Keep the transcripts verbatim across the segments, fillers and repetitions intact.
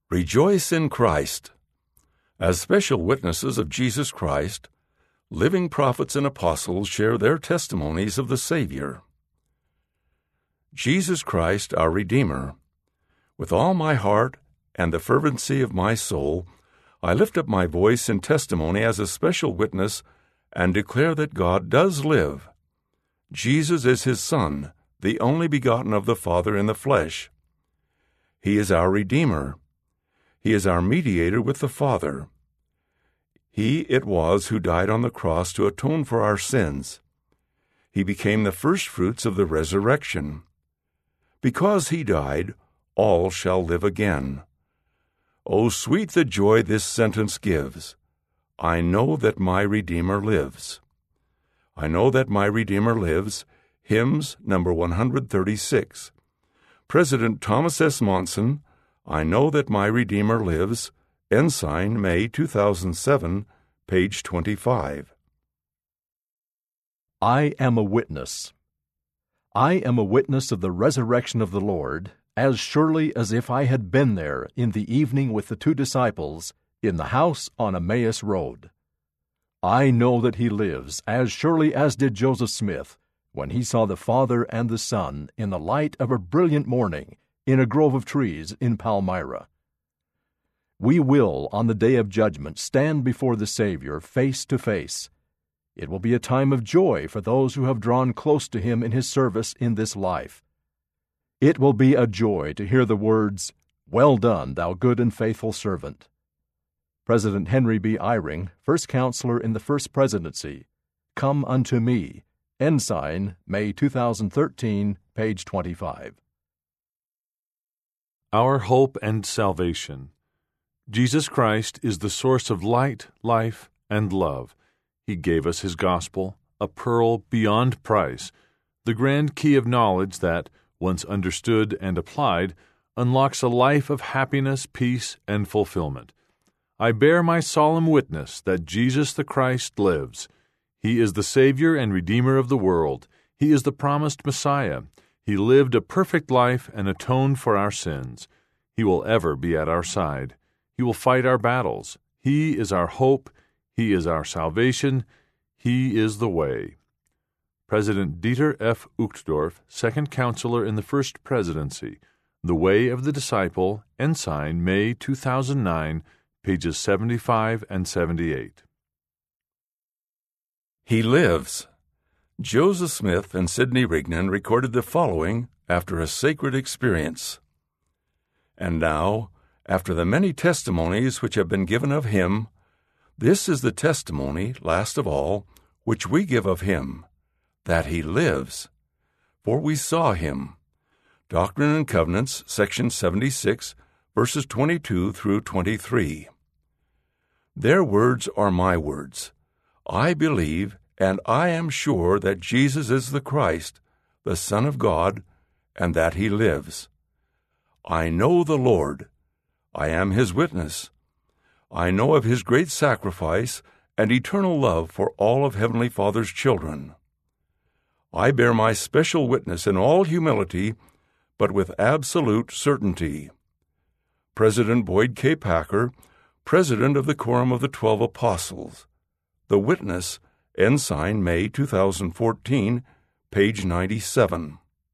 Rejoice in Christ. As special witnesses of Jesus Christ, living prophets and apostles share their testimonies of the Savior. Jesus Christ, our Redeemer, with all my heart and the fervency of my soul, I lift up my voice in testimony as a special witness and declare that God does live. Jesus is His Son, the only begotten of the Father in the flesh. He is our Redeemer. He is our mediator with the Father. He it was who died on the cross to atone for our sins. He became the firstfruits of the resurrection. Because He died, all shall live again. Oh, sweet the joy this sentence gives! I know that my Redeemer lives. I know that my Redeemer lives. Hymns number one hundred thirty-six. President Thomas S. Monson, I know that my Redeemer lives. Ensign, May two thousand seven, page twenty-five. I am a witness. I am a witness of the resurrection of the Lord, as surely as if I had been there in the evening with the two disciples in the house on Emmaus Road. I know that He lives, as surely as did Joseph Smith, when he saw the Father and the Son in the light of a brilliant morning in a grove of trees in Palmyra. We will, on the day of judgment, stand before the Savior face to face. It will be a time of joy for those who have drawn close to Him in His service in this life. It will be a joy to hear the words, "Well done, thou good and faithful servant." President Henry B. Eyring, First Counselor in the First Presidency, Come Unto Me, Ensign, May two thousand thirteen, page twenty-five. Our hope and salvation. Jesus Christ is the source of light, life, and love. He gave us His gospel, a pearl beyond price, the grand key of knowledge that, once understood and applied, unlocks a life of happiness, peace, and fulfillment. I bear my solemn witness that Jesus the Christ lives. He is the Savior and Redeemer of the world. He is the promised Messiah. He lived a perfect life and atoned for our sins. He will ever be at our side. He will fight our battles. He is our hope. He is our salvation. He is the way. President Dieter F. Uchtdorf, Second Counselor in the First Presidency, The Way of the Disciple, Ensign, May two thousand nine, pages seventy-five and seventy-eight. He lives. Joseph Smith and Sidney Rigdon recorded the following after a sacred experience. And now, after the many testimonies which have been given of Him, this is the testimony, last of all, which we give of Him, that He lives. For we saw Him. Doctrine and Covenants, section seventy-six, verses twenty-two through twenty-three. Their words are my words. I believe and I am sure that Jesus is the Christ, the Son of God, and that He lives. I know the Lord. I am His witness. I know of His great sacrifice and eternal love for all of Heavenly Father's children. I bear my special witness in all humility, but with absolute certainty. President Boyd K. Packer, President of the Quorum of the Twelve Apostles. The Witness, Ensign, May two thousand fourteen, page ninety-seven.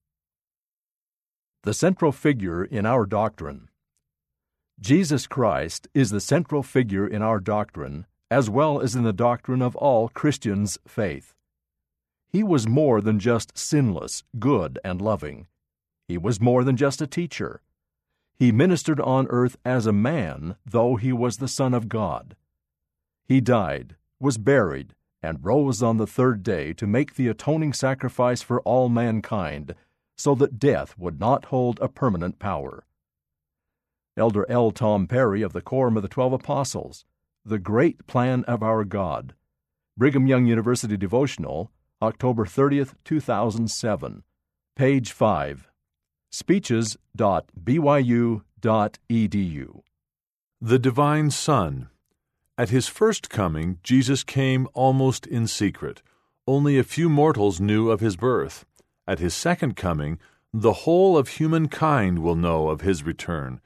The central figure in our doctrine. Jesus Christ is the central figure in our doctrine, as well as in the doctrine of all Christians' faith. He was more than just sinless, good, and loving. He was more than just a teacher. He ministered on earth as a man, though He was the Son of God. He died, was buried, and rose on the third day to make the atoning sacrifice for all mankind, so that death would not hold a permanent power. Elder L. Tom Perry of the Quorum of the Twelve Apostles, The Great Plan of Our God, Brigham Young University Devotional, October thirtieth, two thousand seven, page five, speeches dot b y u dot e d u. The Divine Son. At His first coming, Jesus came almost in secret. Only a few mortals knew of His birth. At His second coming, the whole of humankind will know of His return.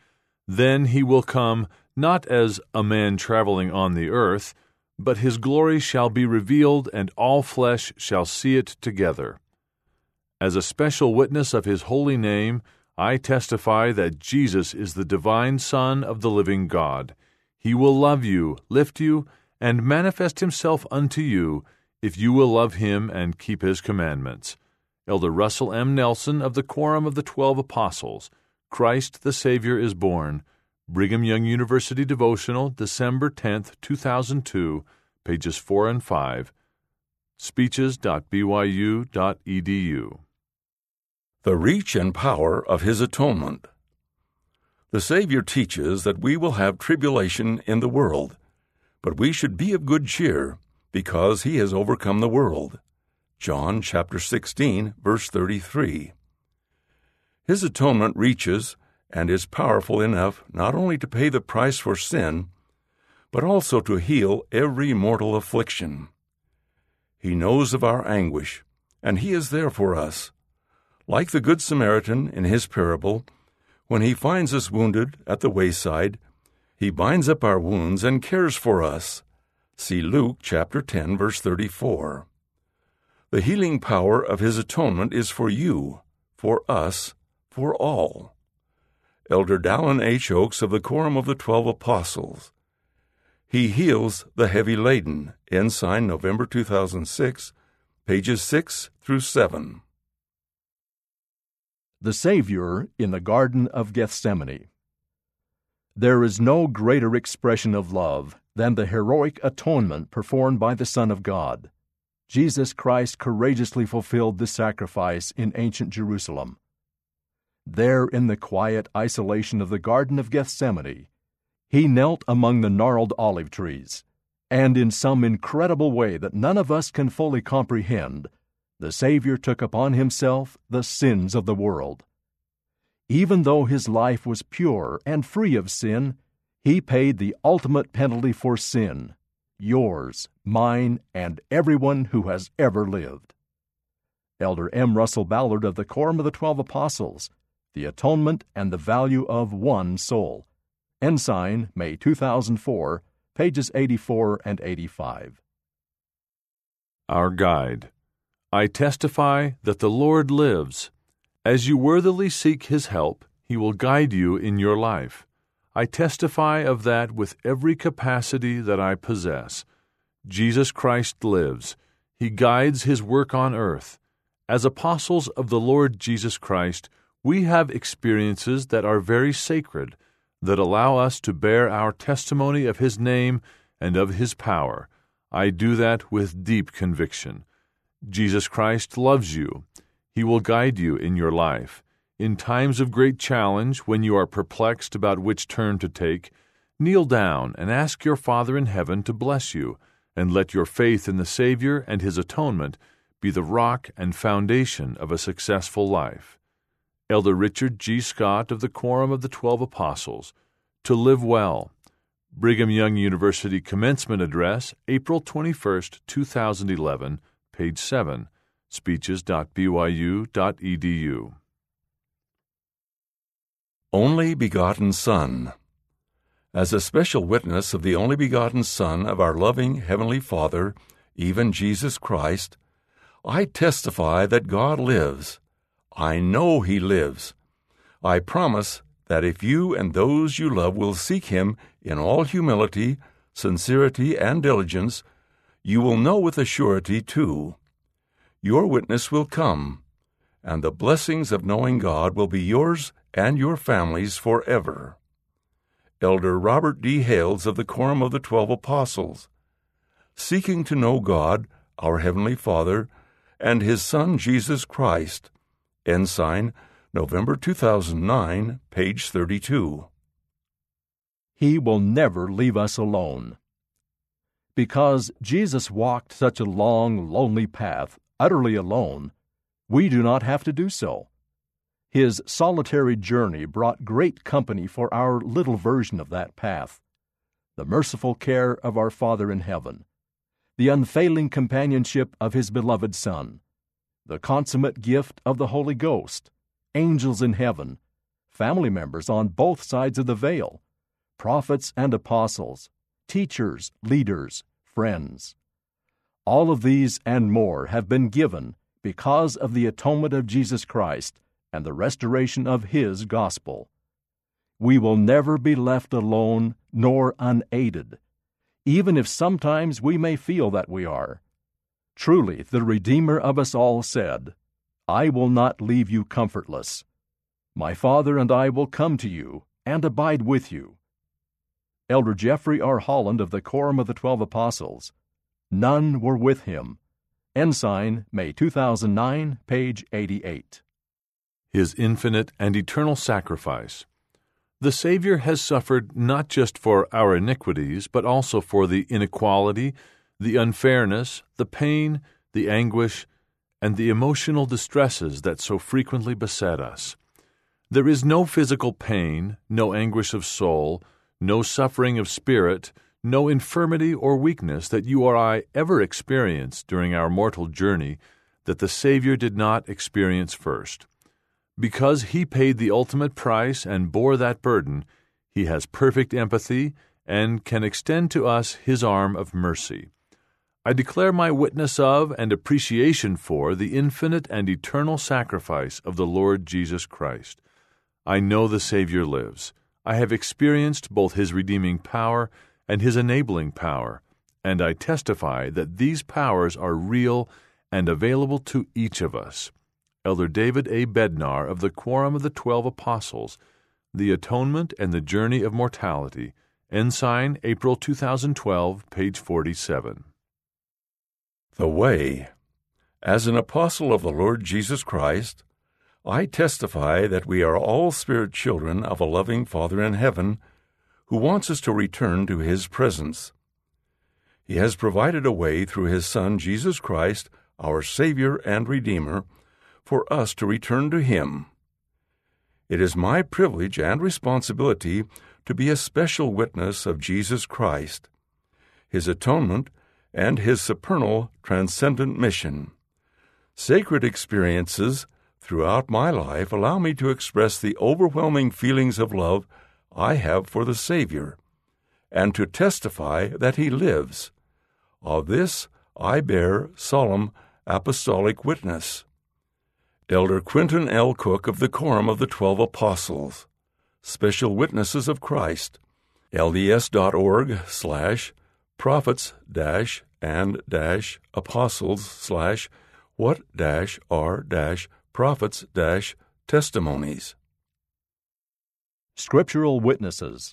Then he will come not as a man traveling on the earth, but his glory shall be revealed, and all flesh shall see it together. As a special witness of his holy name, I testify that Jesus is the divine Son of the living God. He will love you, lift you, and manifest himself unto you, if you will love him and keep his commandments. Elder Russell M. Nelson of the Quorum of the Twelve Apostles. Christ the Savior is born. Brigham Young University Devotional, December tenth, two thousand two, pages four and five. speeches dot b y u dot e d u. The reach and power of his atonement. The Savior teaches that we will have tribulation in the world, but we should be of good cheer, because he has overcome the world. John chapter sixteen, verse thirty-three. His atonement reaches and is powerful enough not only to pay the price for sin, but also to heal every mortal affliction. He knows of our anguish, and he is there for us. Like the Good Samaritan in his parable, when he finds us wounded at the wayside, he binds up our wounds and cares for us. See Luke chapter ten, verse thirty-four. The healing power of his atonement is for you, for us, for all. Elder Dallin H. Oaks of the Quorum of the Twelve Apostles. He heals the heavy laden. Ensign, November two thousand six, pages six through seven. The Savior in the Garden of Gethsemane. There is no greater expression of love than the heroic atonement performed by the Son of God. Jesus Christ courageously fulfilled this sacrifice in ancient Jerusalem. There, in the quiet isolation of the Garden of Gethsemane, he knelt among the gnarled olive trees, and in some incredible way that none of us can fully comprehend, the Savior took upon himself the sins of the world. Even though his life was pure and free of sin, he paid the ultimate penalty for sin, yours, mine, and everyone who has ever lived. Elder M. Russell Ballard of the Quorum of the Twelve Apostles, The Atonement and the Value of One Soul. Ensign, May two thousand four, pages eighty-four and eighty-five. Our Guide. I testify that the Lord lives. As you worthily seek his help, he will guide you in your life. I testify of that with every capacity that I possess. Jesus Christ lives. He guides his work on earth. As apostles of the Lord Jesus Christ, we have experiences that are very sacred, that allow us to bear our testimony of his name and of his power. I do that with deep conviction. Jesus Christ loves you. He will guide you in your life. In times of great challenge, when you are perplexed about which turn to take, kneel down and ask your Father in heaven to bless you, and let your faith in the Savior and his atonement be the rock and foundation of a successful life. Elder Richard G. Scott of the Quorum of the Twelve Apostles. To live well. Brigham Young University Commencement Address, April twenty-first, two thousand eleven, page seven, speeches dot b y u dot e d u. Only Begotten Son. As a special witness of the only begotten Son of our loving Heavenly Father, even Jesus Christ, I testify that God lives. I know he lives. I promise that if you and those you love will seek him in all humility, sincerity, and diligence, you will know with a surety, too. Your witness will come, and the blessings of knowing God will be yours and your families forever. Elder Robert D. Hales of the Quorum of the Twelve Apostles. Seeking to know God, our Heavenly Father, and his Son Jesus Christ. Ensign, November two thousand nine, page thirty-two. He will never leave us alone. Because Jesus walked such a long, lonely path, utterly alone, we do not have to do so. His solitary journey brought great company for our little version of that path. The merciful care of our Father in heaven, the unfailing companionship of his beloved Son, the consummate gift of the Holy Ghost, angels in heaven, family members on both sides of the veil, prophets and apostles, teachers, leaders, friends. All of these and more have been given because of the atonement of Jesus Christ and the restoration of His gospel. We will never be left alone nor unaided, even if sometimes we may feel that we are. Truly, the Redeemer of us all said, "I will not leave you comfortless. My Father and I will come to you and abide with you." Elder Jeffrey R. Holland of the Quorum of the Twelve Apostles. None were with him. Ensign, May two thousand nine, page eighty-eight. His infinite and eternal sacrifice. The Savior has suffered not just for our iniquities, but also for the inequality, the unfairness, the pain, the anguish, and the emotional distresses that so frequently beset us. There is no physical pain, no anguish of soul, no suffering of spirit, no infirmity or weakness that you or I ever experience during our mortal journey that the Savior did not experience first. Because He paid the ultimate price and bore that burden, He has perfect empathy and can extend to us His arm of mercy. I declare my witness of and appreciation for the infinite and eternal sacrifice of the Lord Jesus Christ. I know the Savior lives. I have experienced both His redeeming power and His enabling power, and I testify that these powers are real and available to each of us. Elder David A. Bednar of the Quorum of the Twelve Apostles, The Atonement and the Journey of Mortality, Ensign, April two thousand twelve, page forty-seven. The Way. As an apostle of the Lord Jesus Christ, I testify that we are all spirit children of a loving Father in heaven who wants us to return to His presence. He has provided a way through His Son, Jesus Christ, our Savior and Redeemer, for us to return to Him. It is my privilege and responsibility to be a special witness of Jesus Christ, His atonement, and His supernal, transcendent mission. Sacred experiences throughout my life allow me to express the overwhelming feelings of love I have for the Savior, and to testify that He lives. Of this I bear solemn apostolic witness. Elder Quentin L. Cook of the Quorum of the Twelve Apostles, Special Witnesses of Christ, lds.org slash prophets dash and dash apostles slash what dash are dash prophets dash testimonies. Scriptural Witnesses.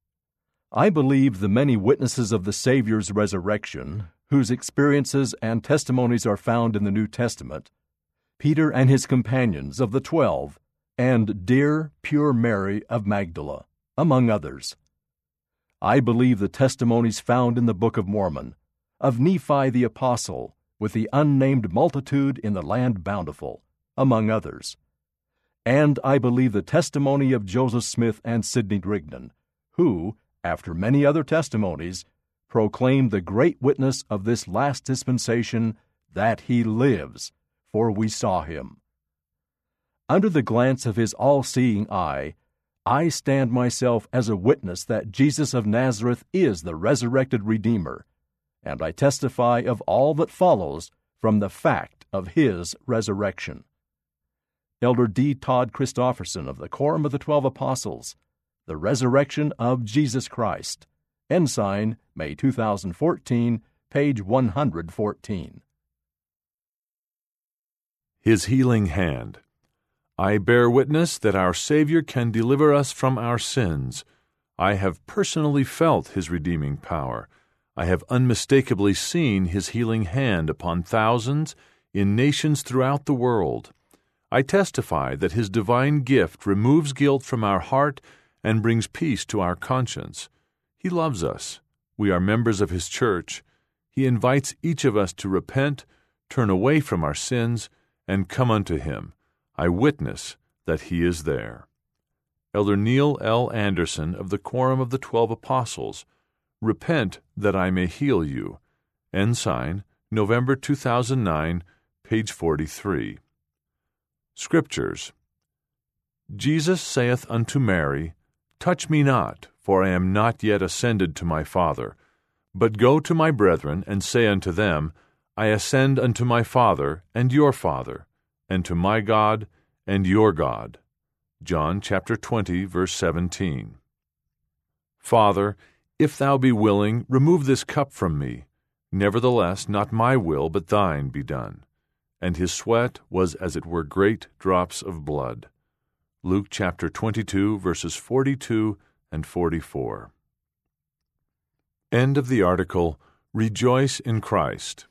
I believe the many witnesses of the Savior's resurrection, whose experiences and testimonies are found in the New Testament, Peter and his companions of the twelve, and dear, pure Mary of Magdala, among others. I believe the testimonies found in the Book of Mormon, of Nephi the Apostle, with the unnamed multitude in the land bountiful, among others. And I believe the testimony of Joseph Smith and Sidney Rigdon, who, after many other testimonies, proclaimed the great witness of this last dispensation, that He lives, for we saw Him. Under the glance of His all-seeing eye, I stand myself as a witness that Jesus of Nazareth is the resurrected Redeemer, and I testify of all that follows from the fact of His resurrection. Elder D. Todd Christofferson of the Quorum of the Twelve Apostles, The Resurrection of Jesus Christ, Ensign, May two thousand fourteen, page one hundred fourteen. His healing hand. I bear witness that our Savior can deliver us from our sins. I have personally felt His redeeming power. I have unmistakably seen His healing hand upon thousands in nations throughout the world. I testify that His divine gift removes guilt from our heart and brings peace to our conscience. He loves us. We are members of His church. He invites each of us to repent, turn away from our sins, and come unto Him. I witness that He is there. Elder Neil L. Anderson of the Quorum of the Twelve Apostles, Repent that I may heal you. Ensign, November two thousand nine, page forty-three. Scriptures. Jesus saith unto Mary, Touch me not, for I am not yet ascended to my Father. But go to my brethren, and say unto them, I ascend unto my Father and your Father, and to my God and your God. John chapter twenty, verse seventeen. Father, if thou be willing, remove this cup from me. Nevertheless, not my will, but thine be done. And his sweat was as it were great drops of blood. Luke chapter twenty-two, verses forty-two and forty-four. End of the article, Rejoice in Christ.